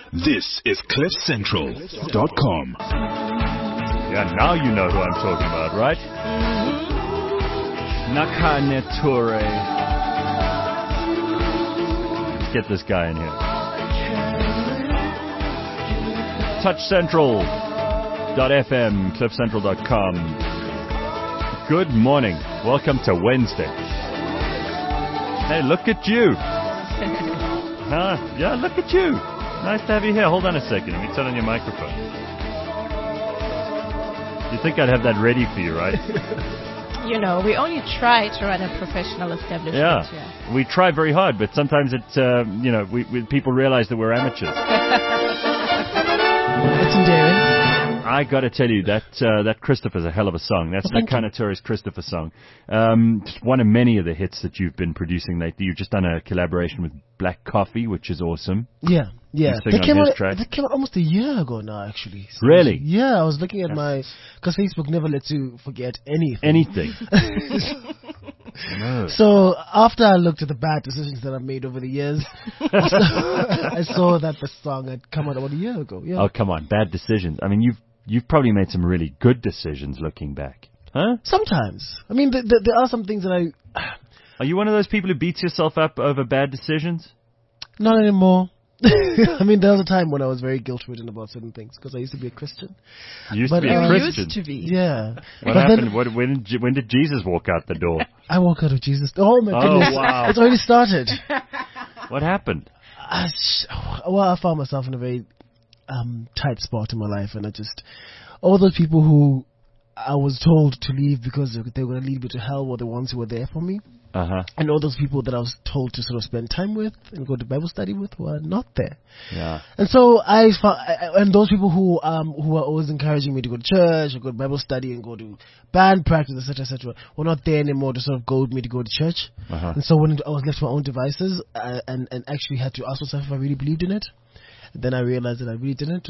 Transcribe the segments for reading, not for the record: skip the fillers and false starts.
This is CliffCentral.com. Yeah, now you know who I'm talking about, right? Nakane Toure. Let's get this guy in here. TouchCentral.fm, CliffCentral.com. Good morning. Welcome to Wednesday. Hey, look at you. Yeah, look at you. Nice to have you here. Hold on a second. Let me turn on your microphone. You think I'd have that ready for you, right? You know, we only try to run a professional establishment. Yeah. We try very hard, but sometimes it, people realize that we're amateurs. It's endearing. I got to tell you that Christopher's a hell of a song. That's Nakane Toure's Christopher song. Just one of many of the hits that you've been producing lately. You've just done a collaboration with Black Coffee, which is awesome. Yeah. They came out almost a year ago now, actually. So really? Yeah, I was looking at because Facebook never lets you forget anything. Anything. No. So after I looked at the bad decisions that I've made over the years, I saw that the song had come out about a year ago. Yeah. Oh, come on. Bad decisions. I mean, you've probably made some really good decisions looking back. Huh? Sometimes. I mean, there are some things that Are you one of those people who beats yourself up over bad decisions? Not anymore. I mean, there was a time when I was very guilt-ridden about certain things because I used to be a Christian. You used to be a Christian? Used to be. Yeah. What happened? When did Jesus walk out the door? I walk out of Jesus. Oh, my goodness. Wow. It's already started. What happened? I found myself in a very tight spot in my life, and all those people who I was told to leave because they were going to lead me to hell were the ones who were there for me. Uh-huh. And all those people that I was told to sort of spend time with and go to Bible study with were not there. Yeah. And so and those people who were always encouraging me to go to church or go to Bible study and go to band practice, etc., were not there anymore to sort of goad me to go to church. Uh-huh. And so when I was left to my own devices and actually had to ask myself if I really believed in it, then I realized that I really didn't.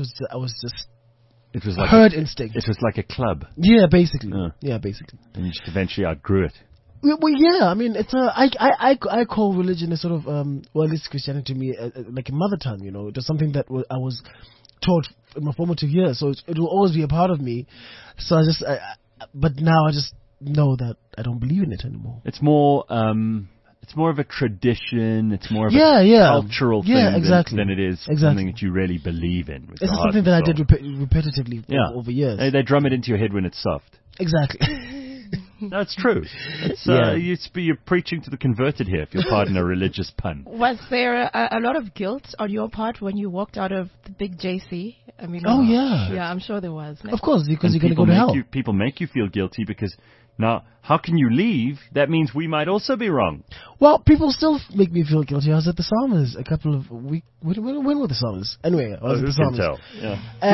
It was like herd instinct. It was like a club. Yeah, basically. Yeah, basically. And you just eventually outgrew it. Well, yeah. I mean, I call religion a sort of at least Christianity to me like a mother tongue. You know, it was something that I was taught in my formative years, so it will always be a part of me. So but now I just know that I don't believe in it anymore. It's more of a tradition. It's more of a cultural thing than it is something that you really believe in. It's something that I did repetitively over years. They drum it into your head when it's soft. Exactly. No, it's true. You're preaching to the converted here, if you'll pardon a religious pun. Was there a lot of guilt on your part when you walked out of the big JC? I mean, yeah, I'm sure there was. Of course, because you're going to go to hell. People make you feel guilty because now, how can you leave? That means we might also be wrong. Well, people still make me feel guilty. I was at the Psalmist a couple of weeks. When were the Psalmist? Anyway, I was at the Psalmist. Tell? Yeah.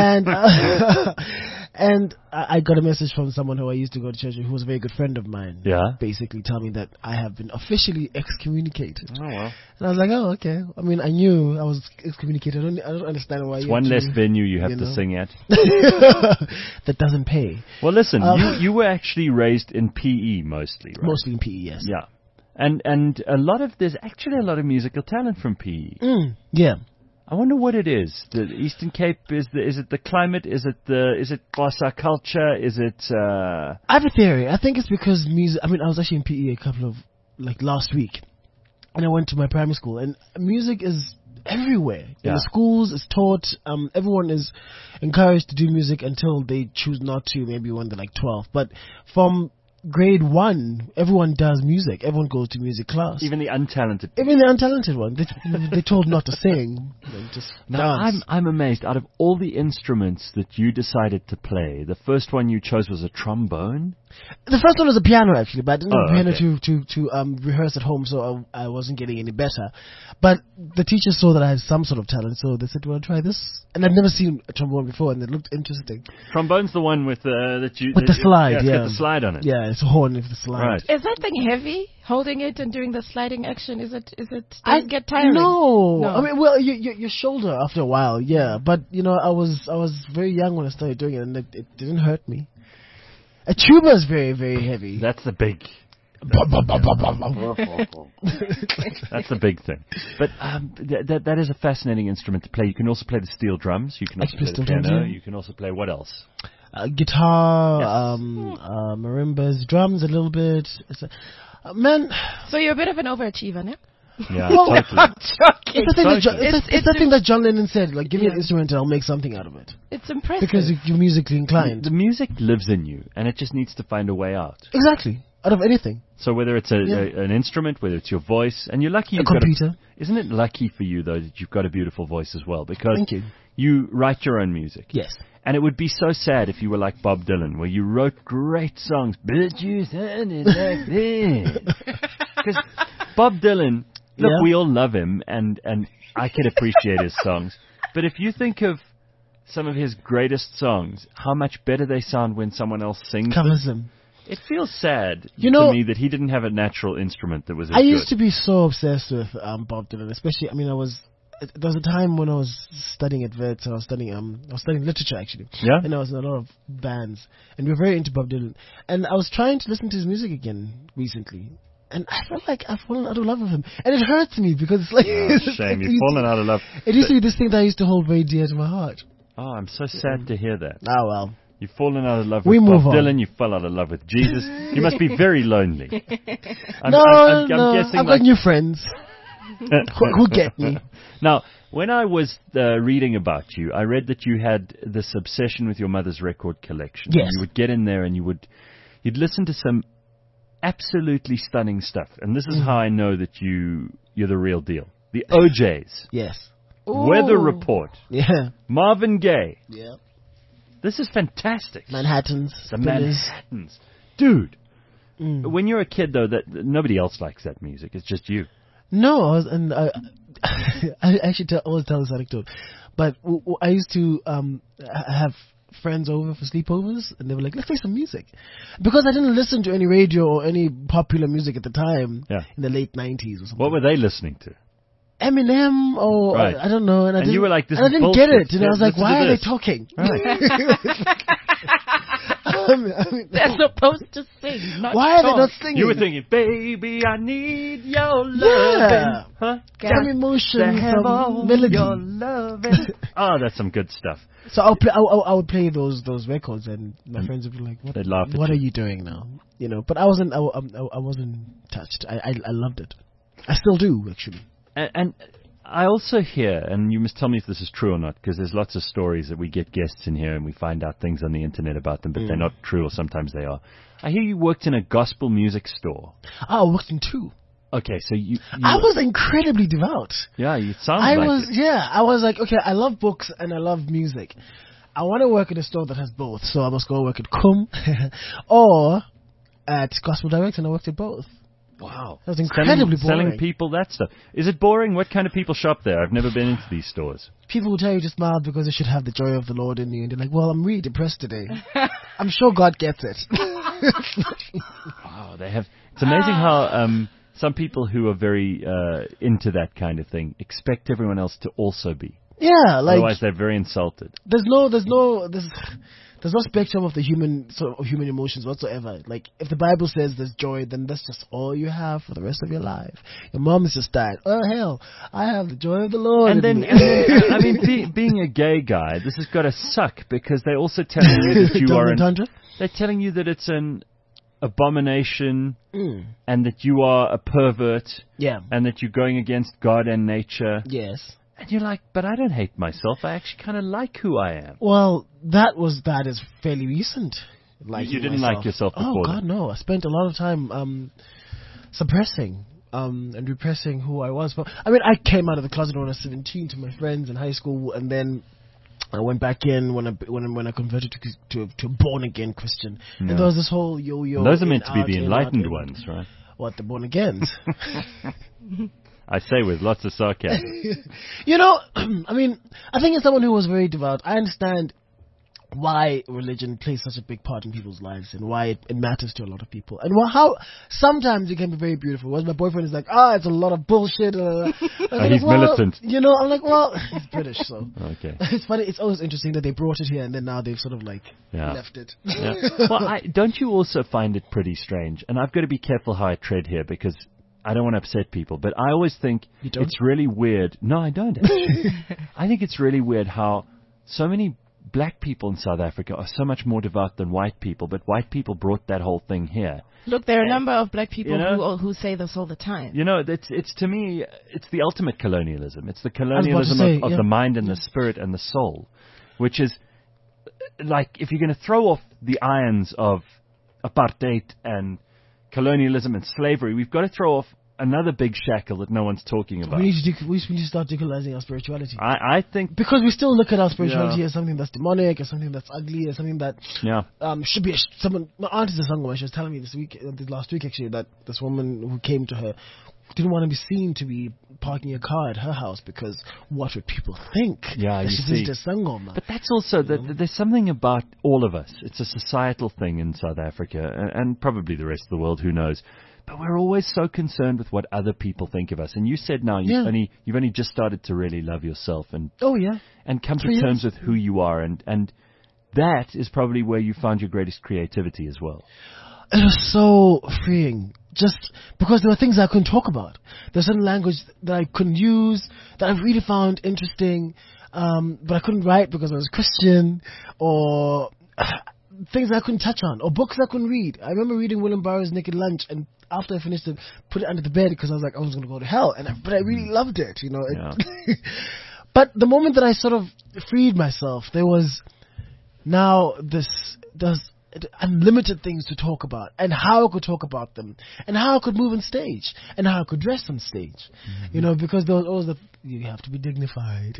And I got a message from someone who I used to go to church with, who was a very good friend of mine. Yeah. Basically telling me that I have been officially excommunicated. Oh, well. And I was like, oh, okay. I mean, I knew I was excommunicated. I don't understand why. It's one less venue you have to sing at. That doesn't pay. Well, listen, you were actually raised in PE mostly, right? Mostly in PE, yes. Yeah. And there's actually a lot of musical talent from PE. Yeah. I wonder what it is. The Eastern Cape, is it the climate? Is it Xhosa culture? Is it I have a theory. I think it's because music. I mean, I was actually in PE a couple of last week, and I went to my primary school, and music is everywhere. In the schools, it's taught. Everyone is encouraged to do music until they choose not to, maybe when they're like 12. But from grade 1, everyone does music. Everyone goes to music class. Even the untalented one. They're told not to sing. Just dance. I'm amazed. Out of all the instruments that you decided to play, the first one you chose was a trombone? The first one was a piano, actually, but I didn't have a piano to rehearse at home, so I wasn't getting any better. But the teachers saw that I had some sort of talent, so they said, well, try this. And I'd never seen a trombone before, and it looked interesting. Trombone's the one with the slide, it's got the slide on it. Yeah, it's a horn with the slide. Right. Is that thing heavy? Holding it and doing the sliding action, does it get tiring? No. I mean, well, your shoulder after a while, yeah. But, I was very young when I started doing it, and it didn't hurt me. A tuba is very, very heavy. That's the big That's the big thing. But that is a fascinating instrument to play. You can also play the steel drums. You can also play the piano. You can also play what else? Guitar, marimbas, drums a little bit. Man. So you're a bit of an overachiever, no? Yeah, totally. I'm joking. It's the thing that John Lennon said, like, give me an instrument and I'll make something out of it. It's impressive. Because you're musically inclined. The music lives in you, and it just needs to find a way out. Exactly. Out of anything. So whether it's an instrument, whether it's your voice, and you're lucky you've got a computer. Isn't it lucky for you, though, that you've got a beautiful voice as well? Because Thank you. You write your own music. Yes. And it would be so sad if you were like Bob Dylan, where you wrote great songs, but you sounded like this. Because Bob Dylan, look, we all love him, and I can appreciate his songs. But if you think of some of his greatest songs, how much better they sound when someone else sings Covers them. It feels sad to me that he didn't have a natural instrument that was as I used to be so obsessed with Bob Dylan, especially, there was a time when I was studying at Wits, and I was studying literature, actually. Yeah? And I was in a lot of bands, and we were very into Bob Dylan. And I was trying to listen to his music again recently. And I felt like I've fallen out of love with him. And it hurts me because it's like... shame, you've fallen out of love. It used to be this thing that I used to hold very dear to my heart. Oh, I'm so sad to hear that. Oh, well. You've fallen out of love with Bob Dylan. You fell out of love with Jesus. You must be very lonely. I'm guessing I've got new friends who get me. Now, when I was reading about you, I read that you had this obsession with your mother's record collection. Yes. You would get in there and you'd listen to some absolutely stunning stuff. And this is how I know that you're the real deal. The OJs. Yes. Weather Report. Yeah. Marvin Gaye. Yeah. This is fantastic. The Manhattans. Dude. When you're a kid, though, that nobody else likes that music. It's just you. No, I actually always tell this anecdote. But I used to have friends over for sleepovers, and they were like, let's play some music. Because I didn't listen to any radio or any popular music at the time in the late 90s or something. What were they listening to? Eminem or I don't know. And you were like, this I didn't bullshit. get it. And I was like, why are they talking? Right. They're supposed to sing, not why are they not singing? You were thinking, baby, I need your love. Huh? Some emotion, some melody. Your loving. Oh, that's some good stuff. So I would play those records, and my friends would be like, they'd laugh at what you. Are you doing now? But I wasn't touched. I loved it. I still do, actually. And I also hear, and you must tell me if this is true or not, because there's lots of stories that we get guests in here and we find out things on the internet about them, but they're not true, or sometimes they are. I hear you worked in a gospel music store. I worked in two. Okay, so you I was incredibly devout. Yeah, you sound like it. Yeah, I was like, okay, I love books and I love music. I want to work in a store that has both, so I must go work at Cum or at Gospel Direct, and I worked at both. Wow. That was incredibly boring. Selling people that stuff. Is it boring? What kind of people shop there? I've never been into these stores. People will tell you to smile because they should have the joy of the Lord in you. And they're like, well, I'm really depressed today. I'm sure God gets it. Wow. It's amazing how some people who are very into that kind of thing expect everyone else to also be. Yeah. Otherwise, they're very insulted. There's no spectrum of the human emotions whatsoever. Like, if the Bible says there's joy, then that's just all you have for the rest of your life. Your mom has just died. Oh hell, I have the joy of the Lord. And then I mean, being a gay guy, this has got to suck because they also tell you that you are. They're telling you that it's an abomination, and that you are a pervert. Yeah. And that you're going against God and nature. Yes. And you're like, but I don't hate myself. I actually kind of like who I am. Well, that is fairly recent. You didn't like yourself before. Oh, God, no. I spent a lot of time suppressing and repressing who I was. But, I mean, I came out of the closet when I was 17 to my friends in high school, and then I went back in when I converted to a born-again Christian. Yeah. And there was this whole yo-yo. Those are meant to be the enlightened ones, right? What, the born-agains? I say with lots of sarcasm. I mean, I think as someone who was very devout, I understand why religion plays such a big part in people's lives and why it matters to a lot of people. And how sometimes it can be very beautiful. Whereas my boyfriend is like, it's a lot of bullshit. He's militant. I'm like, well, he's British, so. Okay. It's funny. It's always interesting that they brought it here and then now they've sort of left it. Yeah. Well, don't you also find it pretty strange? And I've got to be careful how I tread here because I don't want to upset people, but I always think it's really weird. No, I don't actually. I think it's really weird how so many black people in South Africa are so much more devout than white people, but white people brought that whole thing here. Look, there are a number of black people who say this all the time. It's to me, it's the ultimate colonialism. It's the colonialism of the mind and the spirit and the soul, which is like if you're going to throw off the irons of apartheid and colonialism and slavery, we've got to throw off another big shackle that no one's talking about. We need to start decolonizing our spirituality. I think because we still look at our spirituality as something that's demonic, as something that's ugly, as something that should be someone. My aunt is a Sangoma. She was telling me this last week actually, that this woman who came to her didn't want to be seen to be parking a car at her house because what would people think? Yeah, that she visited Sangoma. But that's also there's something about all of us. It's a societal thing in South Africa and probably the rest of the world. Who knows? But we're always so concerned with what other people think of us. And you said now you've only just started to really love yourself and and come to terms with who you are, and that is probably where you found your greatest creativity as well. It was so freeing, just because there were things I couldn't talk about. There's certain language that I couldn't use that I really found interesting, but I couldn't write because I was Christian, or things I couldn't touch on, or books I couldn't read. I remember reading William Burroughs' Naked Lunch, and after I finished it, put it under the bed because I was like, I was going to go to hell. But I really loved it, But the moment that I sort of freed myself, there was now there's unlimited things to talk about, and how I could talk about them, and how I could move on stage, and how I could dress on stage, because there was always you have to be dignified,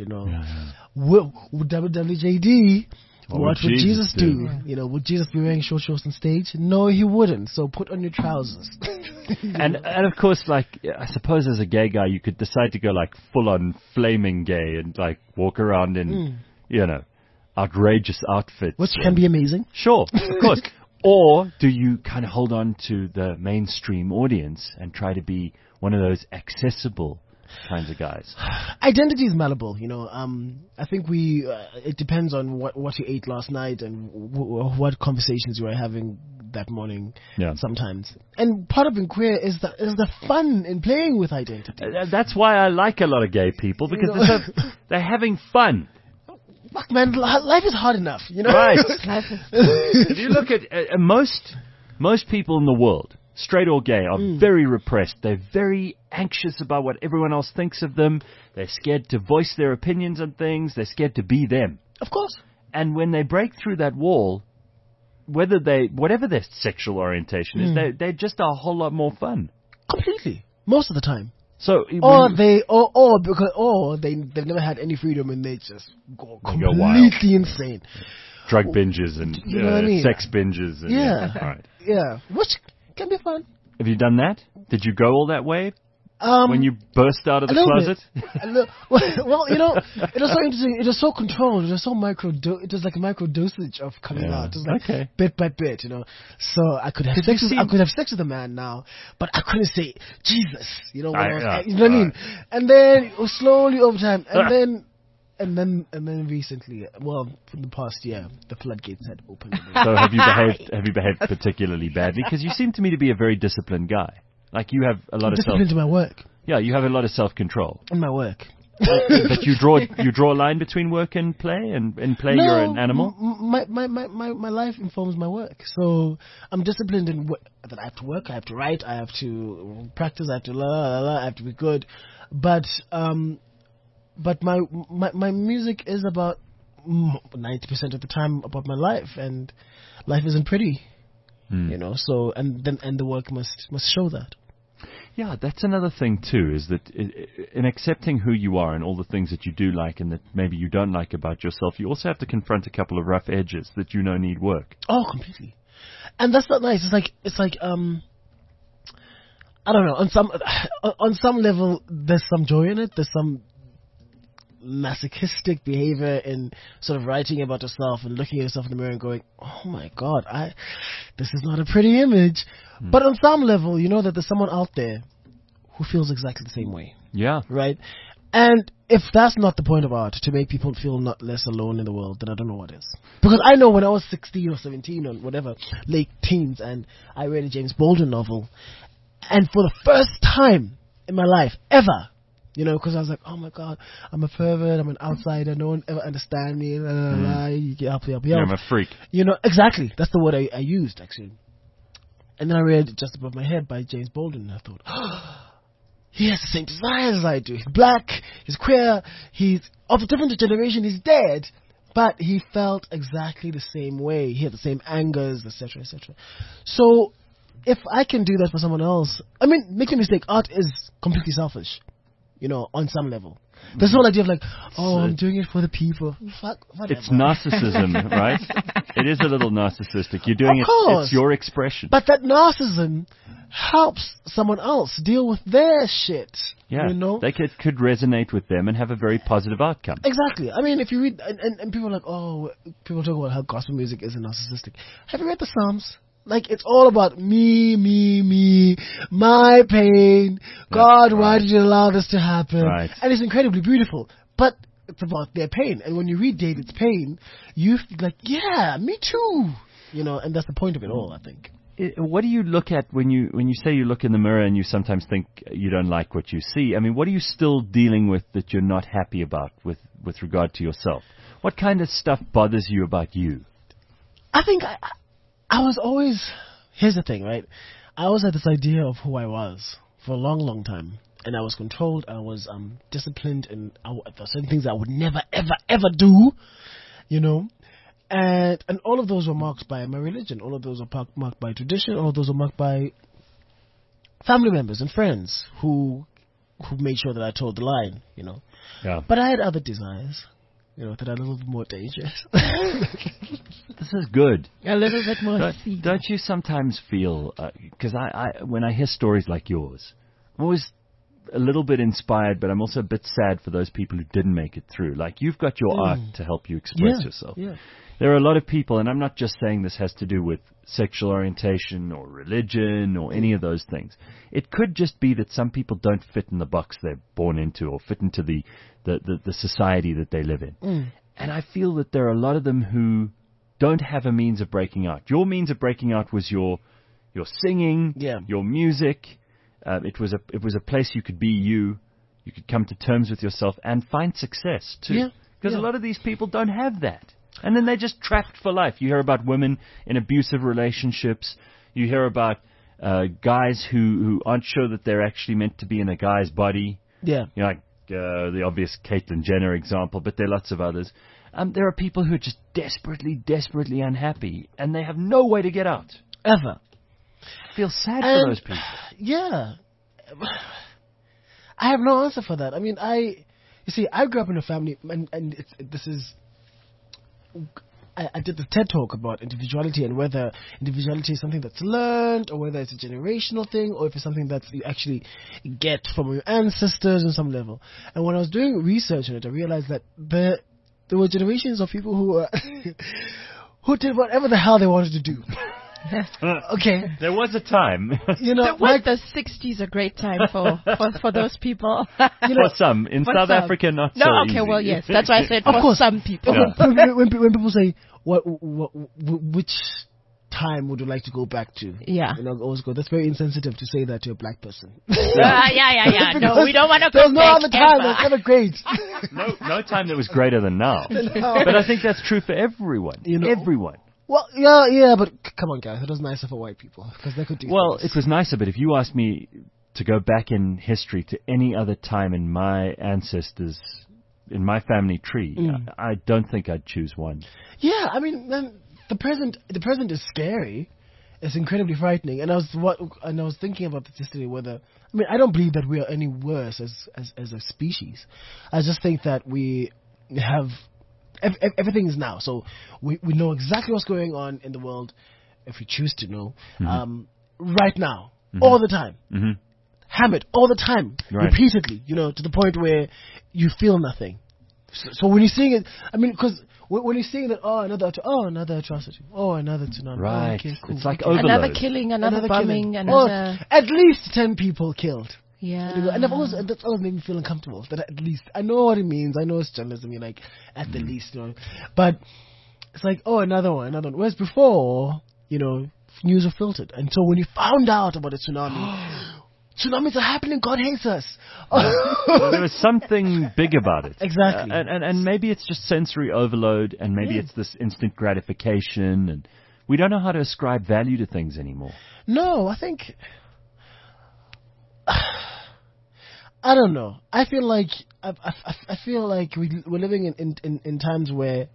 WWJD. What would Jesus do? Yeah. Would Jesus be wearing short shorts on stage? No, he wouldn't. So put on your trousers. and of course, like, I suppose as a gay guy, you could decide to go like full on flaming gay and like walk around in, outrageous outfits. Which can be amazing. Sure, of course. Or do you kind of hold on to the mainstream audience and try to be one of those accessible kinds of guys? Identity is malleable, I think it depends on what you ate last night and what conversations you were having that morning. Sometimes, and part of being queer is the fun in playing with identity. That's why I like a lot of gay people, because they're having fun. Fuck, man, life is hard enough, Right. If you look at most people in the world, straight or gay, are very repressed. They're very anxious about what everyone else thinks of them. They're scared to voice their opinions on things. They're scared to be them. Of course. And when they break through that wall, whatever their sexual orientation is, they're just a whole lot more fun. Completely. Most of the time. So, they've never had any freedom and they just go completely insane. Drug binges and sex binges. And, right. Yeah. Which can be fun. Have you done that? Did you go all that way? When you burst out of the closet? Well, it was so interesting. It was so controlled. It was so it was like a micro dosage of coming out. It was like bit by bit, So I could have sex. I could have sex with a man now, but I couldn't say Jesus. You know what I mean? And then slowly over time, and then recently, from the past year, the floodgates had opened. So have you behaved particularly badly? Because you seem to me to be a very disciplined guy. Like you have a lot of discipline to my work. Yeah, you have a lot of self-control. In my work. But you draw a line between work and play, and in play you're an animal? My life informs my work. So I'm disciplined in that I have to work, I have to write, I have to practice, I have to I have to be good. But my music is about 90% of the time about my life, and life isn't pretty. So and the work must show that. Yeah, that's another thing too, is that in accepting who you are and all the things that you do like and that maybe you don't like about yourself, you also have to confront a couple of rough edges that need work. Oh, completely. And that's not nice. It's like I don't know, on some level there's some joy in it, there's some masochistic behavior in sort of writing about yourself and looking at yourself in the mirror and going, oh my God, this is not a pretty image. But on some level, you know that there's someone out there who feels exactly the same way. Yeah. Right? And if that's not the point of art, to make people feel not less alone in the world, then I don't know what is. Because I know when I was 16 or 17 or whatever, late teens, and I read a James Baldwin novel, and for the first time in my life, ever, you know, because I was like, oh my God, I'm a pervert, I'm an outsider, no one ever understands me, Yeah, I'm a freak. You know, exactly. That's the word I used, actually. And then I read Just Above My Head by James Baldwin, and I thought, he has the same desires as I do. He's black, he's queer, he's of a different generation, he's dead, but he felt exactly the same way. He had the same angers, etc., etc. So, if I can do that for someone else, I mean, make no mistake, art is completely selfish, you know, on some level. This whole idea of like, oh, I'm doing it for the people. Fuck, whatever. It's narcissism, right? It is a little narcissistic. You're doing it's your expression. But that narcissism helps someone else deal with their shit. Yeah, you know? They could resonate with them and have a very positive outcome. Exactly. I mean, if you read, and people are like, oh, people talk about how gospel music isn't narcissistic. Have you read the Psalms? Like, it's all about me, my pain. God, why did you allow this to happen? Right. And it's incredibly beautiful. But it's about their pain. And when you read David's pain, you feel like, yeah, me too. You know, and that's the point of it all, I think. What do you look at when you say you look in the mirror and you sometimes think you don't like what you see? I mean, what are you still dealing with that you're not happy about with regard to yourself? What kind of stuff bothers you about you? I think I was always, here's the thing, right? I always had this idea of who I was for a long, long time. And I was controlled, I was disciplined, and there were certain things I would never, ever, ever do, you know? And all of those were marked by my religion. All of those were marked by tradition. All of those were marked by family members and friends who made sure that I told the line, you know? Yeah. But I had other desires, you know, that are a little bit more dangerous. This is good. A little bit more. Don't you sometimes feel, because when I hear stories like yours, I'm always a little bit inspired, but I'm also a bit sad for those people who didn't make it through. Like, you've got your art to help you express yourself. Yeah. There are a lot of people, and I'm not just saying this has to do with sexual orientation or religion or any of those things. It could just be that some people don't fit in the box they're born into or fit into the society that they live in. And I feel that there are a lot of them who don't have a means of breaking out. Your means of breaking out was your singing, your music. It was a place you could be you. You could come to terms with yourself and find success too. Because a lot of these people don't have that. And then they're just trapped for life. You hear about women in abusive relationships. You hear about guys who aren't sure that they're actually meant to be in a guy's body. Yeah. You know, like the obvious Caitlyn Jenner example, but there are lots of others. There are people who are just desperately, desperately unhappy, and they have no way to get out. Ever. I feel sad for those people. Yeah. I have no answer for that. I mean, you see, I grew up in a family, and I did the TED Talk about individuality and whether individuality is something that's learned or whether it's a generational thing or if it's something that you actually get from your ancestors on some level. And when I was doing research on it, I realized that there were generations of people who did whatever the hell they wanted to do. Okay. There was a time. You know, like the 60s a great time for those people. You know, for some. In South Africa, not so easy. Well, yes. That's why I said for some people. Yeah. When people say, which time would you like to go back to? Yeah. You know, always go, that's very insensitive to say that to a black person. Yeah. No, we don't want to go There's no other time that's ever great. No time that was greater than now. No. But I think that's true for everyone. You know, everyone. Well, yeah, but come on, guys. It was nicer for white people because they could do. Well, it was nicer, but if you asked me to go back in history to any other time in my ancestors, in my family tree, I don't think I'd choose one. Yeah, I mean, the present is scary. It's incredibly frightening, and I was thinking about this yesterday. I don't believe that we are any worse as a species. I just think that we have. Everything is now, so we know exactly what's going on in the world if we choose to know. Right now, all the time, hammered all the time, repeatedly. You know, to the point where you feel nothing. So when you're seeing it, I mean, because when you're seeing that, another atrocity, another tsunami. Right. Okay, cool. It's like okay. overload. Another killing, another bombing, killing. another... at least 10 people killed. Yeah. And that's always made me feel uncomfortable. That at least, I know what it means. I know it's journalism. You're like, at the least, But it's like, another one. Whereas before, news were filtered. And so when you found out about a tsunami, tsunamis are happening, God hates us. There was something big about it. Exactly. And maybe it's just sensory overload, and maybe it's this instant gratification, and we don't know how to ascribe value to things anymore. No, I think... I don't know. I feel like we're living in times where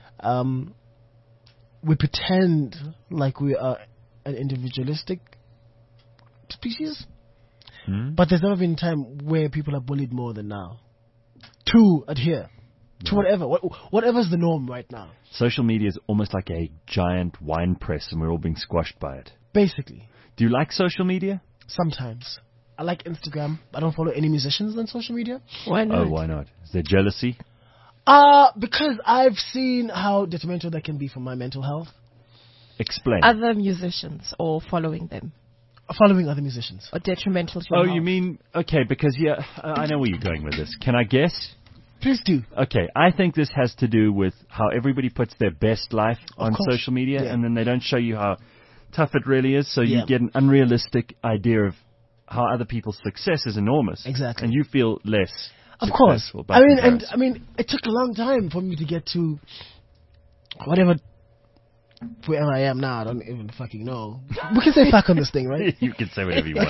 we pretend like we are an individualistic species, but there's never been a time where people are bullied more than now to adhere to whatever's the norm right now. Social media is almost like a giant wine press, and we're all being squashed by it. Basically. Do you like social media? Sometimes. I like Instagram. I don't follow any musicians on social media. Why not? Oh, why not? Is there jealousy? Because I've seen how detrimental that can be for my mental health. Explain. Other musicians or following them? Following other musicians. Or detrimental to your health. You mean, okay, because, I know where you're going with this. Can I guess? Please do. Okay, I think this has to do with how everybody puts their best life on social media, and then they don't show you how tough it really is, so you get an unrealistic idea of how other people's success is enormous. Exactly. And you feel less Of course. I mean, it took a long time for me to get to wherever I am now. I don't even fucking know. We can say fuck on this thing, right? You can say whatever you want.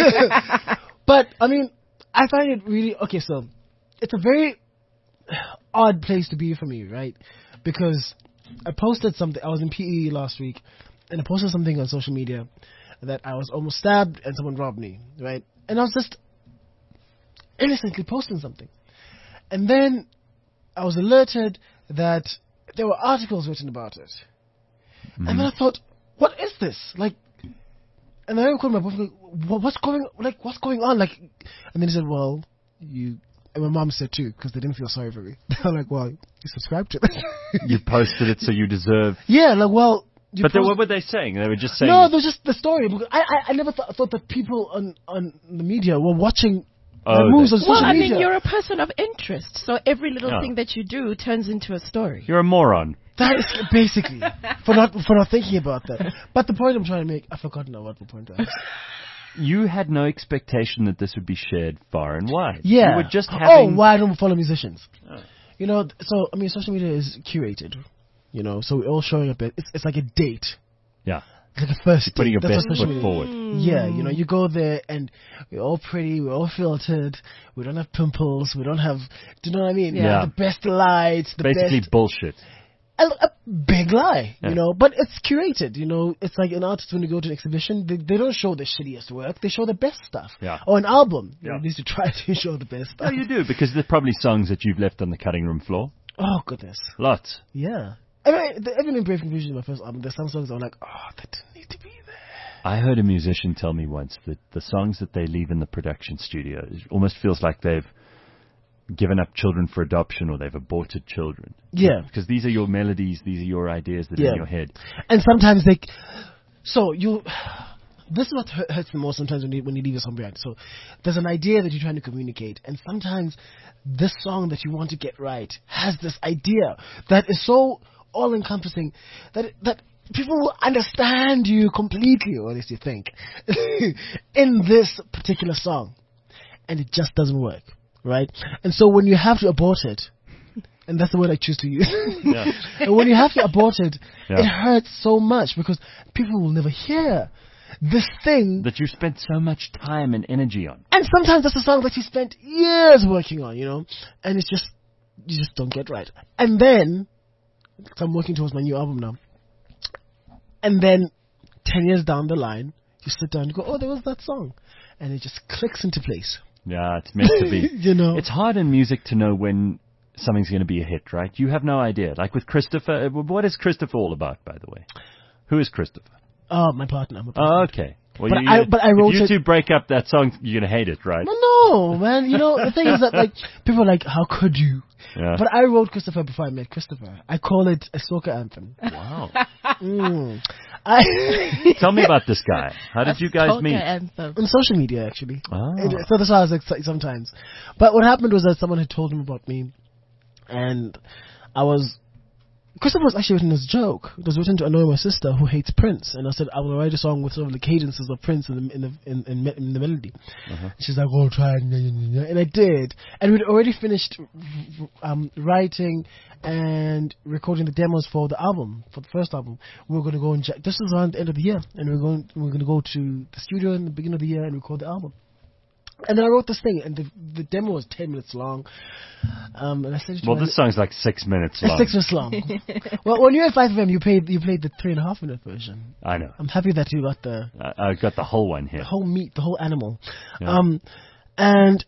But, I mean, I find it really... Okay, so it's a very odd place to be for me, right? Because I posted something... I was in PE last week, and I posted something on social media that I was almost stabbed and someone robbed me, right? And I was just innocently posting something. And then I was alerted that there were articles written about it. And then I thought, what is this? Like, and then I called my boyfriend, what's going on? Like, and then he said, well, and my mom said too, because they didn't feel sorry for me. They're like, well, you subscribed to it. You posted it, so you deserve... Yeah, like, well... But what were they saying? They were just saying... No, it was just the story. Because I never thought that people on the media were watching the moves on social media. Well, I mean, you're a person of interest, so every little thing that you do turns into a story. You're a moron. That is basically for not thinking about that. But the point I'm trying to make, I've forgotten now what the point was. You had no expectation that this would be shared far and wide. Yeah. You were just having... why don't we follow musicians? Oh. So, I mean, social media is curated. So we're all showing up. It's like a date. Yeah. It's like a first date. Putting your best foot forward. Yeah, you go there and we're all pretty, we're all filtered, we don't have pimples, we don't have, do you know what I mean? Yeah. The best lights, Basically best... bullshit. A big lie, but it's curated, It's like an artist when you go to an exhibition, they don't show the shittiest work, they show the best stuff. Yeah. Or an album, yeah. At least to try to show the best stuff. No, you do, because there's probably songs that you've left on the cutting room floor. Oh, goodness. Lots. Yeah. I mean, even in Brave Confusion, my first album, there's some songs I'm like, that didn't need to be there. I heard a musician tell me once that the songs that they leave in the production studio, it almost feels like they've given up children for adoption or they've aborted children. Yeah. Because these are your melodies, these are your ideas that are in your head. And sometimes this is what hurts the most sometimes when you leave your song behind. So there's an idea that you're trying to communicate, and sometimes this song that you want to get right has this idea that is so all-encompassing that people will understand you completely, or at least you think, in this particular song. And it just doesn't work, right? And so when you have to abort it, and that's the word I choose to use, and when you have to abort it, it hurts so much because people will never hear this thing that you spent so much time and energy on. And sometimes that's a song that you spent years working on, and it's just, you just don't get right. And then, so I'm working towards my new album now, and then 10 years down the line, you sit down and go, there was that song. And it just clicks into place. Yeah, it's meant to be. It's hard in music to know when something's going to be a hit, right? You have no idea. Like with Christopher, what is Christopher all about, by the way? Who is Christopher? My partner. Oh, okay. Well, but I wrote if you it. two break up, that song, you're going to hate it, right? No, man. You know, the thing is that, like, people are like, how could you? Yeah. But I wrote Christopher before I met Christopher. I call it a soca anthem. Wow. Tell me about this guy. How did you guys meet? Anthem. On social media, actually. Oh. So that's why I was like, sometimes. But what happened was that someone had told him about me, and Christopher was actually written as a joke. It was written to annoy my sister who hates Prince, and I said I will write a song with sort of the cadences of Prince in the melody. She's like, "Oh, try," and I did, and we'd already finished writing and recording the demos for the album, for the first album. We were going to go and this was around the end of the year, and we were going to go to the studio in the beginning of the year and record the album. And then I wrote this thing, and the demo was 10 minutes long. And I said, this song's like 6 minutes long. 6 minutes long. Well, when you were at 5FM, you played the 3.5 minute version. I know. I'm happy that you got I got the whole one here. The whole meat, the whole animal. Yeah. And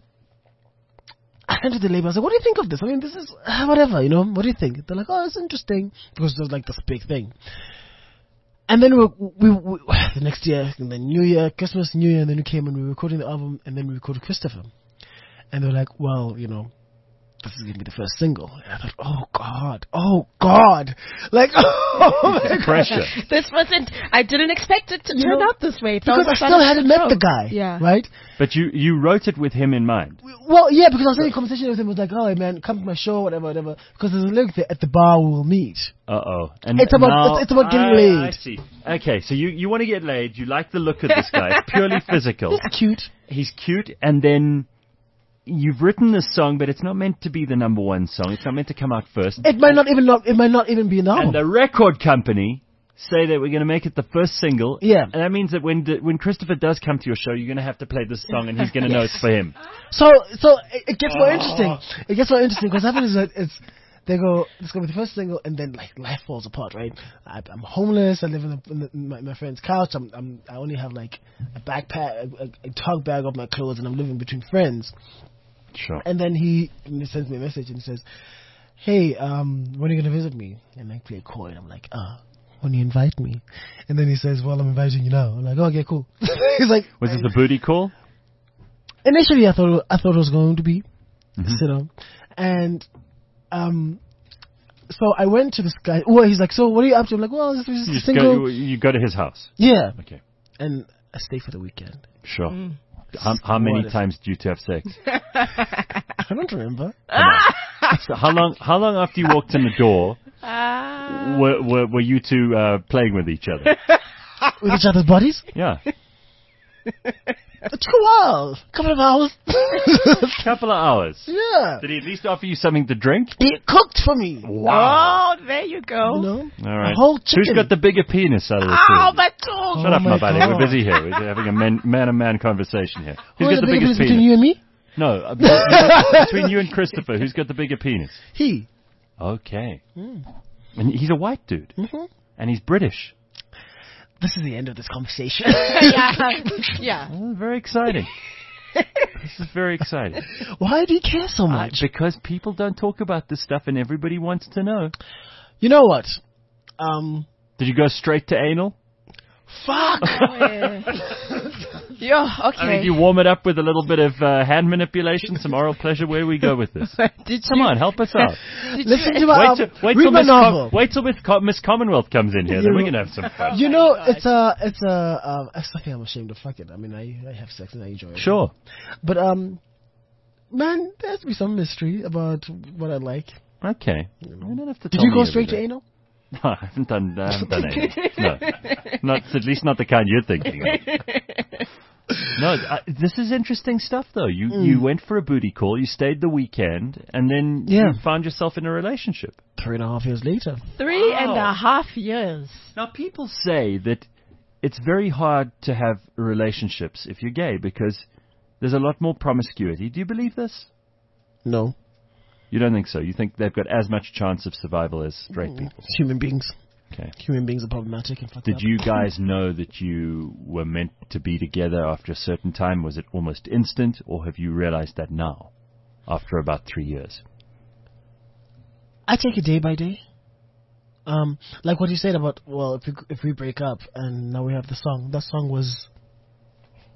I sent it to the label. I was like, what do you think of this? I mean, this is whatever, you know. What do you think? They're like, oh, it's interesting, because it was like this big thing. And then we the next year, and then New Year, Christmas, New Year, and then we came and we were recording the album, and then we recorded Christopher. And they were like, well, you know, this is going to be the first single. And I thought, oh God. Like, oh my pressure. This wasn't, I didn't expect it to turn out this way. Because I still hadn't met the guy. Yeah. Right? But you wrote it with him in mind. Well, yeah, because I was having a conversation with him. It was like, oh, man, come to my show, whatever. Because there's a lyric there, at the bar we will meet. Uh-oh. And it's about getting laid. I see. Okay, so you want to get laid. You like the look of this guy. It's purely physical. He's cute. He's cute, and then you've written this song, but it's not meant to be the number one song. It's not meant to come out first. It might not even be an album. And the record company say that we're going to make it the first single. Yeah. And that means that when Christopher does come to your show, you're going to have to play this song, and he's going to know it's for him. So it gets more interesting. It gets more interesting because what happens is that they go, it's going to be the first single, and then like life falls apart, right? I'm homeless. I live in my friend's couch. I only have like a backpack, a tug bag of my clothes, and I'm living between friends. Sure. And then he sends me a message and he says, hey, when are you going to visit me? And I play a chord, and I'm like, when you invite me. And then he says, well, I'm inviting you now. I'm like, okay, cool. He's like, was this a booty call? Initially, I thought it was going to be, you know, and so I went to this guy. Well, he's like, so what are you up to? I'm like, well, this is a single. You go to his house. Yeah. Okay. And I stay for the weekend. Sure. How many times do you two have sex? I don't remember. So how long after you walked in the door were you two playing with each other? With each other's bodies? Yeah. It took a while. Couple of hours. Couple of hours. Yeah. Did he at least offer you something to drink? He cooked for me. Wow. Oh, there you go. You know? All right. A whole chicken. Who's got the bigger penis out of the two? Oh, my toes. Shut up, my buddy. We're busy here. We're having a man-on-man conversation here. Who's got the biggest penis? Between you and me? No. Between you and Christopher, who's got the bigger penis? He. Okay. And he's a white dude. Mm-hmm. And he's British. This is the end of this conversation. Yeah. Well, very exciting. This is very exciting. Why do you care so much? Because people don't talk about this stuff, and everybody wants to know. You know what? Did you go straight to anal? Fuck! Yeah, okay. I mean, do you warm it up with a little bit of hand manipulation, some oral pleasure? Where we go with this? Come on, help us out. Listen to my novel. Wait till Miss Commonwealth comes in here, then we can have some fun. You know, it's something I'm ashamed of. Fuck it. I mean, I have sex and I enjoy it. Sure. But, man, there has to be some mystery about what I like. Okay. You don't have to Did you go straight to anal? No, I haven't done anal. No. At least not the kind you're thinking of. No, this is interesting stuff, though. You went for a booty call, you stayed the weekend, and then you found yourself in a relationship. 3.5 years later. 3.5 years. Now, people say that it's very hard to have relationships if you're gay because there's a lot more promiscuity. Do you believe this? No. You don't think so? You think they've got as much chance of survival as straight people? Human beings. Okay. Human beings are problematic and fucked up. Did you guys know that you were meant to be together after a certain time? Was it almost instant, or have you realized that now, after about 3 years? I take it day by day. Like what you said about, well, if we break up and now we have the song. That song was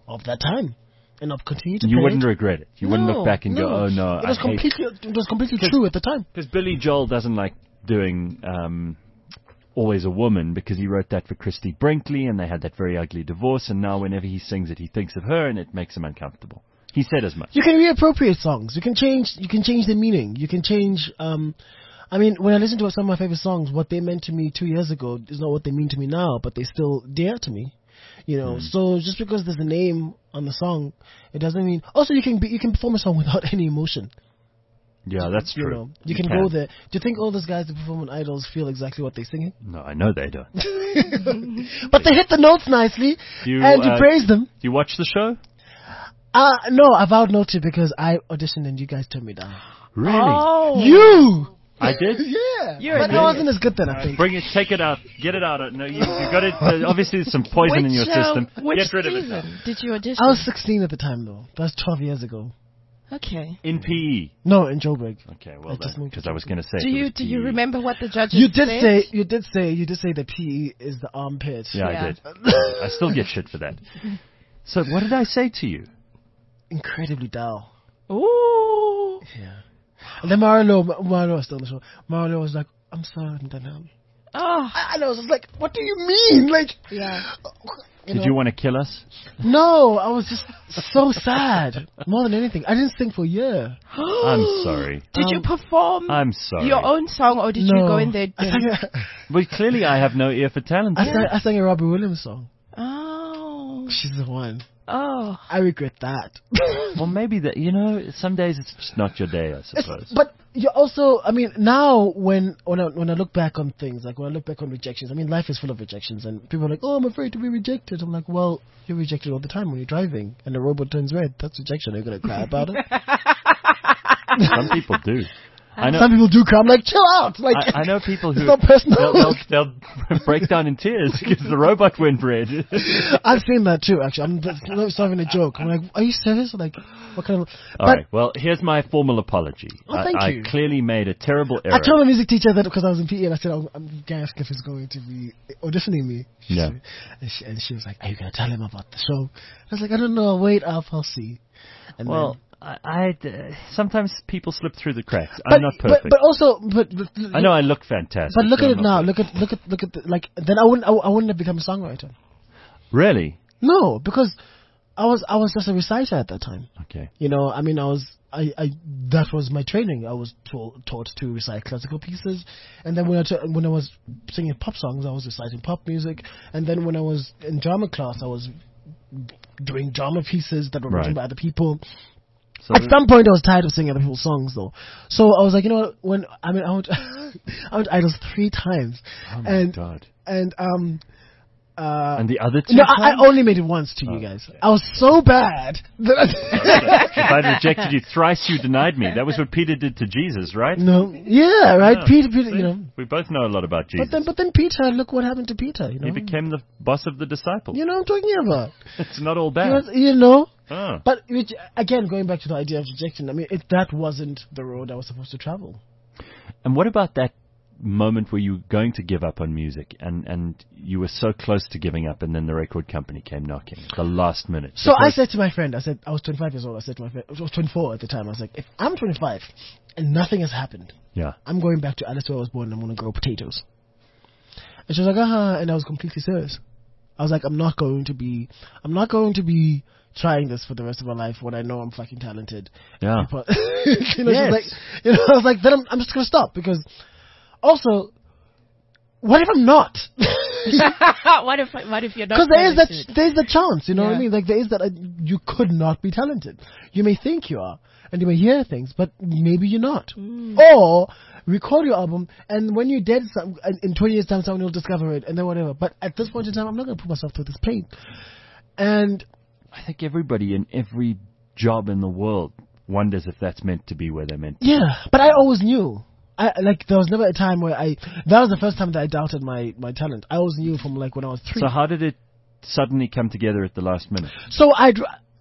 of that time. And I'll continue to You play wouldn't it. regret it. You wouldn't look back and go, oh no. It was completely true at the time. Because Billy Joel doesn't like doing Always a Woman, because he wrote that for Christy Brinkley and they had that very ugly divorce, and now whenever he sings it, he thinks of her and it makes him uncomfortable. He said as much. You can reappropriate songs. You can change the meaning. You can change, I mean, when I listen to some of my favorite songs, what they meant to me 2 years ago is not what they mean to me now, but they still dear to me. You know, so just because there's a name on the song, it doesn't mean. Also, you can perform a song without any emotion. Yeah, that's true. You know, you can go there. Do you think all those guys that perform on Idols feel exactly what they're singing? No, I know they don't. But they hit the notes nicely, and you praise them. Do you watch the show? No, I vowed not to because I auditioned and you guys turned me down. Really? Oh. You! I did? Yeah. But I wasn't as good then, I think. Bring it, take it out, get it out. No, you got it. Obviously, there's some poison in your system. Get rid of it. Did you audition? I was 16 at the time, though. That was 12 years ago. Okay. In PE? No, in Joburg. Okay, well, because I was going to say. Do you remember what the judges said? You did say that PE is the armpit. Yeah, I did. I still get shit for that. So, what did I say to you? Incredibly dull. Ooh. Yeah. And then Marlo was still on the show. Marlo was like, I'm sorry, Danam. Oh. I was just like, what do you mean? Like, yeah. Did you want to kill us? No, I was just so sad. More than anything. I didn't sing for a year. I'm sorry. Did you perform I'm sorry. your own song, or did you go in there? Well, clearly I have no ear for talent. I sang a Robbie Williams song. Oh. She's the one. Oh. I regret that. Well, maybe that, some days it's just not your day, I suppose. But you also, I mean, now when I look back on things, like when I look back on rejections, I mean, life is full of rejections, and people are like, oh, I'm afraid to be rejected. I'm like, well, you're rejected all the time when you're driving, and the robot turns red. That's rejection. Are you going to cry about it? Some people do. I know, some people do cry. I'm like, chill out. Like, I know people who it's not personal. They'll break down in tears because the robot went red. I've seen that too, actually. I'm not having a joke. I'm like, are you serious? Like, what kind of? All right. Well, here's my formal apology. Thank you. I clearly made a terrible error. I told my music teacher that because I was in PE, and I said, I'm going to ask if he's going to be auditioning me. Yeah. And she was like, are you going to tell him about the show? I was like, I don't know. Wait up. I'll see. And well. Sometimes people slip through the cracks. I'm not perfect. But also, I know I look fantastic. But look at it now. Look at then I wouldn't have become a songwriter. Really? No, because I was just a reciter at that time. Okay. I mean, that was my training. I was taught to recite classical pieces, and then when I was singing pop songs, I was reciting pop music, and then when I was in drama class, I was doing drama pieces that were written by other people. So at some point, I was tired of singing other people's songs, though. So I was like, I went Idols 3 times. Oh my God! And the other 2 No, times? I only made it once to you guys. Okay. I was so bad. If I'd rejected you thrice, you denied me. That was what Peter did to Jesus, right? No. Yeah, right. No. Peter, We both know a lot about Jesus. But then Peter, look what happened to Peter. He became the boss of the disciples. You know what I'm talking about. It's not all bad. But again, going back to the idea of rejection, I mean, that wasn't the road I was supposed to travel. And what about that moment where you were going to give up on music and you were so close to giving up, and then the record company came knocking at the last minute? So I said to my friend, I was 25 years old. I said to my friend, I was 24 at the time. I was like, if I'm 25 and nothing has happened, I'm going back to Alice where I was born and I'm going to grow potatoes. And she was like, and I was completely serious. I was like, I'm not going to be trying this for the rest of my life when I know I'm fucking talented. Yeah. Yes. I was like, then I'm just going to stop, because also, what if I'm not? What if you're not? Because there's the chance, what I mean? Like, there is that you could not be talented. You may think you are, and you may hear things, but maybe you're not. Or record your album, and when you're dead, in 20 years' time, someone will discover it, and then whatever. But at this point in time, I'm not going to put myself through this pain. And I think everybody in every job in the world wonders if that's meant to be where they're meant to be. Yeah, but I always knew. There was never a time where that was the first time that I doubted my talent. I always knew from when I was 3. So how did it suddenly come together at the last minute? So I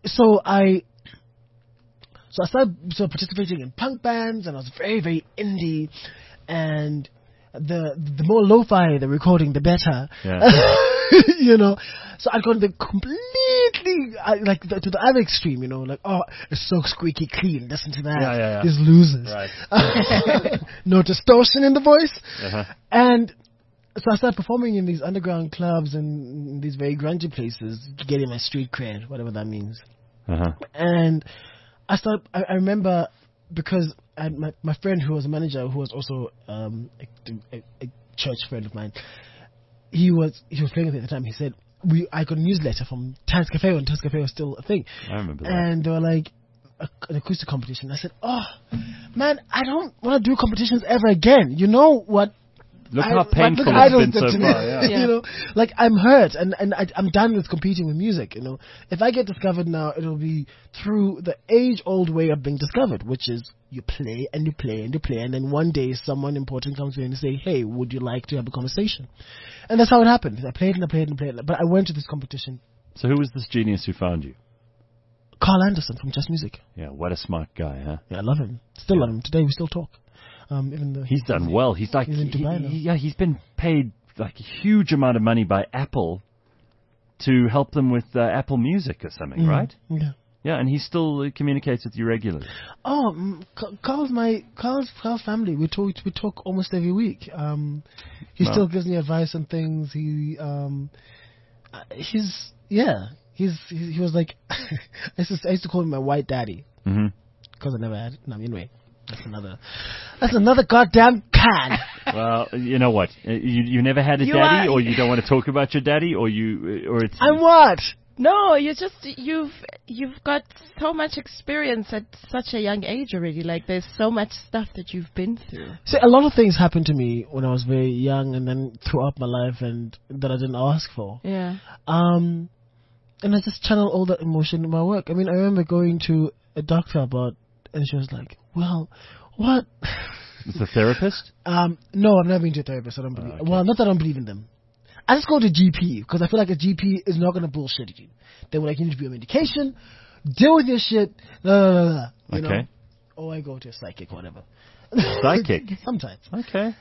started participating in punk bands, and I was very, very indie, and the more lo-fi the recording, the better. Yeah. So I'd gone the completely to the other extreme, you know, like, oh, it's so squeaky clean. Listen to that. Yeah. These losers. Right. No distortion in the voice. Uh-huh. And so I started performing in these underground clubs and these very grungy places, getting my street cred, whatever that means. Uh-huh. And I remember, because I had my friend who was a manager, who was also a church friend of mine, he was playing with it at the time. He said, I got a newsletter from Tans Cafe when Tans Cafe was still a thing. I remember that. And they were like, an acoustic competition. I said, oh, man, I don't want to do competitions ever again. You know what? Look how painful it's been so far. Yeah. You know, like, I'm hurt and I'm done with competing with music. You know, if I get discovered now, it'll be through the age-old way of being discovered, which is you play and you play and you play, and then one day someone important comes in and say, hey, would you like to have a conversation? And that's how it happened. I played and I played and I played, but I went to this competition. So who was this genius who found you? Carl Anderson from Just Music. Yeah, what a smart guy, huh? Yeah, I love him. Still love him. Today we still talk. Even though he's done well. He's like, in Dubai now. He's been paid like a huge amount of money by Apple to help them with Apple Music or something, right? Yeah. Yeah, and he still communicates with you regularly. Oh, Carl's family. We talk almost every week. He still gives me advice on things. He was like, I used to call him my white daddy. Because I never had. No, anyway. That's another goddamn can. Well, you know what? You never had a daddy, or you don't want to talk about your daddy, or it's. I'm what? No, you've got so much experience at such a young age already. Like, there's so much stuff that you've been through. See, a lot of things happened to me when I was very young, and then throughout my life, and that I didn't ask for. Yeah. And I just channel all that emotion in my work. I mean, I remember going to a doctor and she was like, well, what? Is a therapist? No, I've never been to a therapist. I don't believe. Okay. Well, not that I don't believe in them. I just go to GP because I feel like a GP is not going to bullshit you. They were like, you need to be on medication, deal with your shit, you know? Or I go to a psychic or whatever. Psychic? Sometimes. Okay.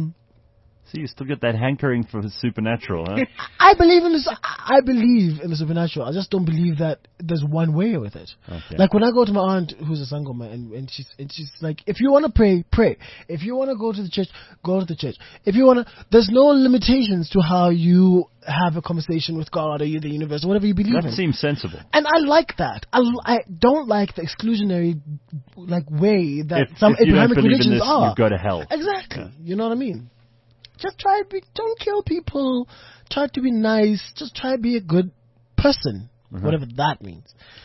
So you still get that hankering for the supernatural, huh? I believe in this. I believe in the supernatural. I just don't believe that there's one way with it. Okay. Like when I go to my aunt, who's a sangoma, and she's like, if you want to pray, pray. If you want to go to the church, go to the church. If you want to, there's no limitations to how you have a conversation with God or the universe or whatever you believe in. That seems sensible. And I like that. I don't like the exclusionary way that some Abrahamic religions are. You go to hell. Exactly. Yeah. You know what I mean? Just don't kill people. Try to be nice. Just try to be a good person, whatever that means.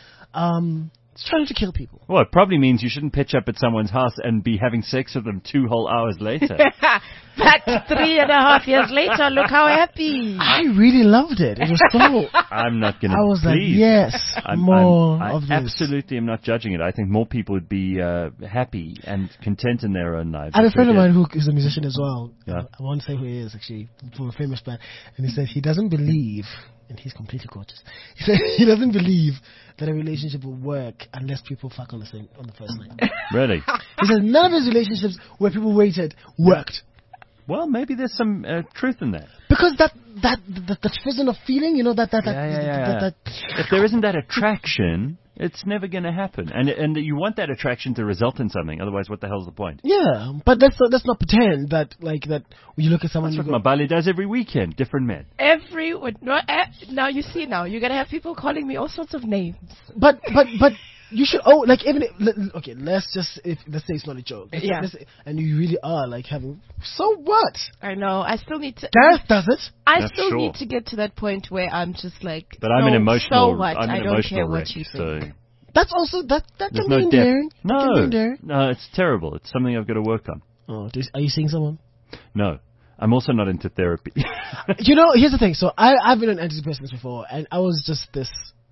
It's trying to kill people. Well, it probably means you shouldn't pitch up at someone's house and be having sex with them 2 whole hours later. But 3.5 years later, look how happy. I really loved it. It was so... I'm not going to... I was please. Like, yes, more of this. I absolutely am not judging it. I think more people would be happy and content in their own lives. I have a friend of mine who is a musician as well. Yeah. I won't say who he is, actually, from a famous band. And he said he doesn't believe... And he's completely gorgeous. He said he doesn't believe that a relationship will work unless people fuck on the first night. Really? He said none of his relationships where people waited worked. Well, maybe there's some truth in that. Because that fizzing of feeling, you know, that if there isn't that attraction, it's never going to happen. And you want that attraction to result in something. Otherwise, what the hell's the point? Yeah, but let's not pretend that when you look at someone. That's what Mabali does every weekend. Different men. Now you see. Now you're gonna have people calling me all sorts of names. But you should let's say it's not a joke. And you really are like having. So what? I know. I still need to. Gareth does it. I still need to get to that point where I'm just like. But I'm an emotional. So what? I don't care wreck, what you so. think. That's also that can be endearing. No, it's terrible. It's something I've got to work on. Oh, are you seeing someone? No. I'm also not into therapy. You know, here's the thing. So I've been on antidepressants before, and I was just this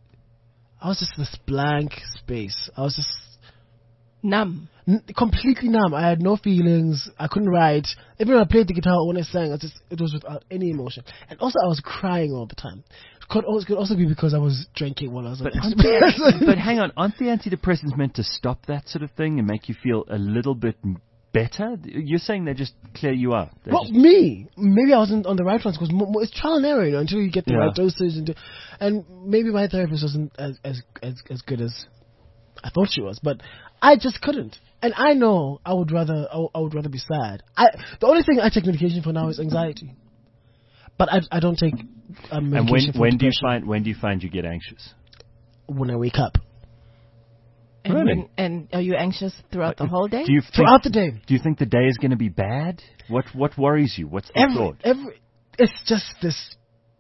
blank space. I was just numb. Completely numb. I had no feelings. I couldn't write. Even when I played the guitar or when I sang, it was without any emotion. And also I was crying all the time. It could also be because I was drinking while I was on antidepressants. But hang on, aren't the antidepressants meant to stop that sort of thing and make you feel a little bit better? You're saying they just clear you out. Well, maybe I wasn't on the right ones, because it's trial and error, until you get the right dosage, and maybe my therapist wasn't as good as I thought she was, but I just couldn't. And I know I would rather be sad. The only thing I take medication for now is anxiety, but I don't take medication for depression. When do you find you get anxious? When I wake up. And Really? And are you anxious throughout the whole day? Throughout the day. Do you think the day is going to be bad? What worries you? What's the thought? It's just this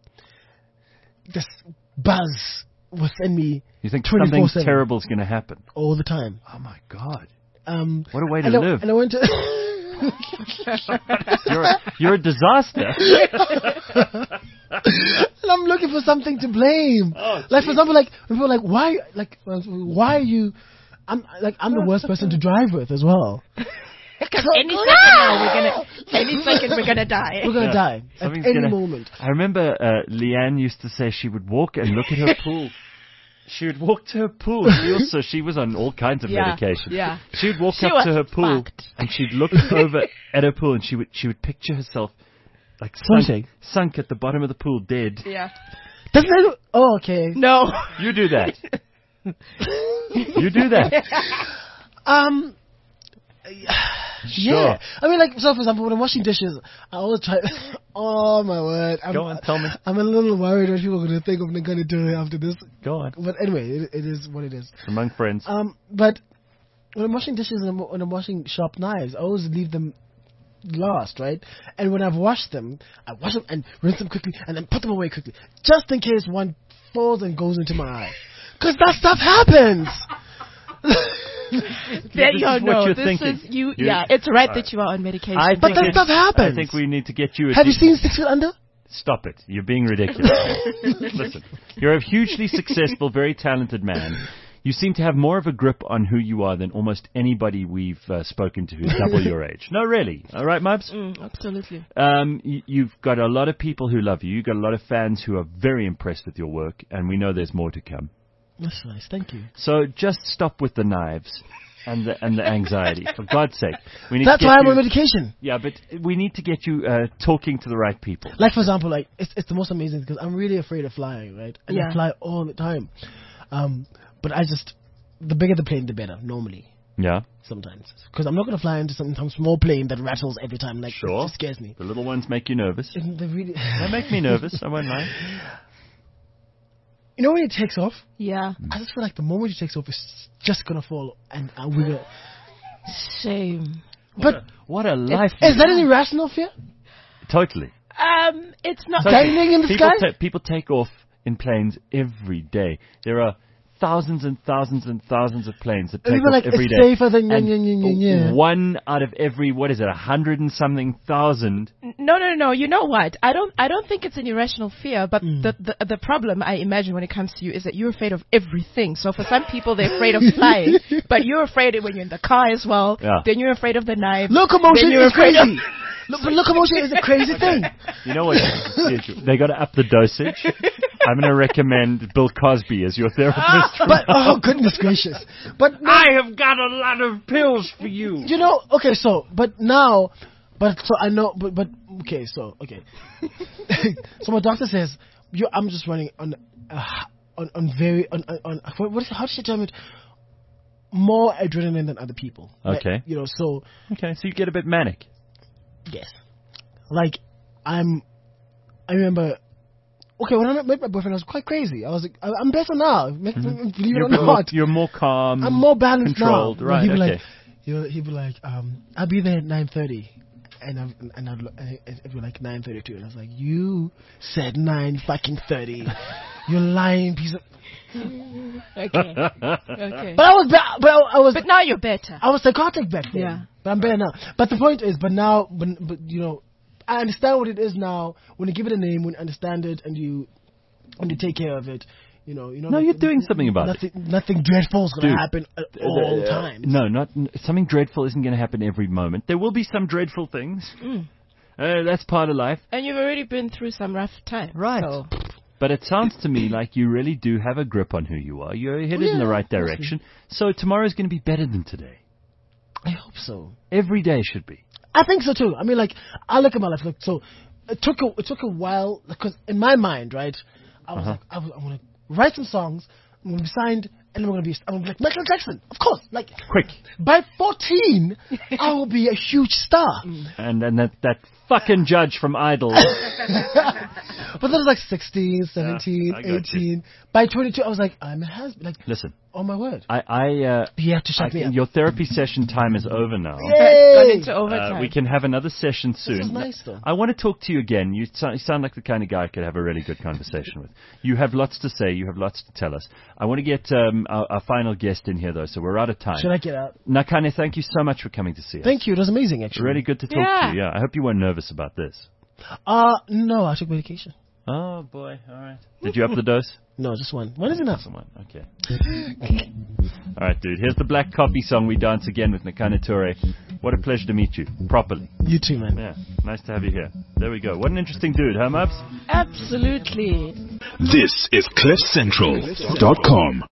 buzz within me. You think something terrible is going to happen all the time? Oh my God! What a way to live! And I went to. You're a disaster. And I'm looking for something to blame. Like, for example, people are like, why are you? I'm the worst person to drive with as well. Because any second we're gonna die. We're gonna die at any moment. I remember Leanne used to say she would walk and look at her pool. She would walk to her pool. She was on all kinds of medication. Yeah. She would walk up to her pool and she'd look over at her pool, and she would picture herself like sunk at the bottom of the pool, dead. Yeah. Doesn't that? Oh, okay. No. You do that. You do that. Yeah. I mean, so for example, when I'm washing dishes, I always try. Oh my word! Go on, tell me. I'm a little worried what people are going to think I'm going to do after this. Go on. But anyway, it is what it is. Among friends. But when I'm washing dishes and when I'm washing sharp knives, I always leave them last, right? And when I've washed them, I wash them and rinse them quickly and then put them away quickly, just in case one falls and goes into my eye, because that stuff happens. It's right that you are on medication. But that stuff happens. I think we need to get you. Have you seen 6 Feet Under? Stop it! You're being ridiculous. Listen, you're a hugely successful, very talented man. You seem to have more of a grip on who you are than almost anybody we've spoken to who's double your age. No, really. All right, Mubs? Absolutely. You've got a lot of people who love you. You've got a lot of fans who are very impressed with your work, and we know there's more to come. That's nice. Thank you. So just stop with the knives and the anxiety. For God's sake. That's why I'm on medication. Yeah, but we need to get you talking to the right people. Like, for example, it's the most amazing, because I'm really afraid of flying, right? And I fly all the time. But the bigger the plane, the better, normally. Yeah. Sometimes. Because I'm not going to fly into some small plane that rattles every time. Like, sure. It scares me. The little ones make you nervous. They make me nervous, I won't lie. You know when it takes off? Yeah. I just feel like the moment it takes off, it's just going to fall. And we're going to... Shame. What a life. Is that an irrational fear? Totally. It's not... Diving in the sky? People take off in planes every day. There are thousands and thousands and thousands of planes that take off every day. It's safer than one out of every, 100 and something thousand. No. You know what? I don't think it's an irrational fear, but the problem I imagine when it comes to you is that you're afraid of everything. So for some people, they're afraid of flying, but you're afraid when you're in the car as well. Yeah. Then you're afraid of the knife. Locomotion is crazy. But locomotion is a crazy thing. You know what? They got to up the dosage. I'm going to recommend Bill Cosby as your therapist. But oh goodness gracious! But I have got a lot of pills for you. You know, okay. So I know. But okay. So okay. So my doctor says I'm just running on how does she term it? More adrenaline than other people. Okay. Like, so you get a bit manic. Yes. Like I remember. Okay, when I met my boyfriend, I was quite crazy. I was like, I'm better now. Believe it or not. You're more calm. I'm more balanced controlled, now. Right, he'd be like, I'll be there at 9:30. And it'd be like 9:32. And I was like, you said 9:30. You lying piece of... Okay. But now you're better. I was psychotic back then. Yeah. But I'm better now. But the point is, but I understand what it is now. When you give it a name, when you understand it, and you take care of it, you're doing something about it. Nothing dreadful is going to happen at all times. No, something dreadful isn't going to happen every moment. There will be some dreadful things. That's part of life. And you've already been through some rough times. Right. So. But it sounds to me like you really do have a grip on who you are. You're headed in the right direction. So tomorrow's going to be better than today. I hope so. Every day should be. I think so too. I mean, like, I look at my life. Like, so it took a while because in my mind, right, I was like, I'm gonna write some songs. I'm gonna be signed, and I'm gonna be like Michael Jackson, of course. Like, Quick. by 14, I will be a huge star. And then that fucking judge from Idol. But then it was like 16, 17, I got 18. By 22, I was like, I'm a husband. Like, Listen, oh my word. you have to shut me up. Your therapy session time is over now. Gone into overtime. We can have another session soon. This was nice, though. I want to talk to you again. You sound like the kind of guy I could have a really good conversation with. You have lots to say. You have lots to tell us. I want to get our final guest in here, though, so we're out of time. Should I get out? Nakane, thank you so much for coming to see us. Thank you. It was amazing, actually. Really good to talk to you. Yeah, I hope you weren't nervous about this. No, I took medication. Oh, boy. All right. Did you up the dose? No, just one. One is enough. One. Okay. All right, dude. Here's the Black Coffee song. We dance again with Nakane Toure. What a pleasure to meet you. Properly. You too, man. Yeah. Nice to have you here. There we go. What an interesting dude, huh, Mubs? Absolutely. This is CliffCentral.com.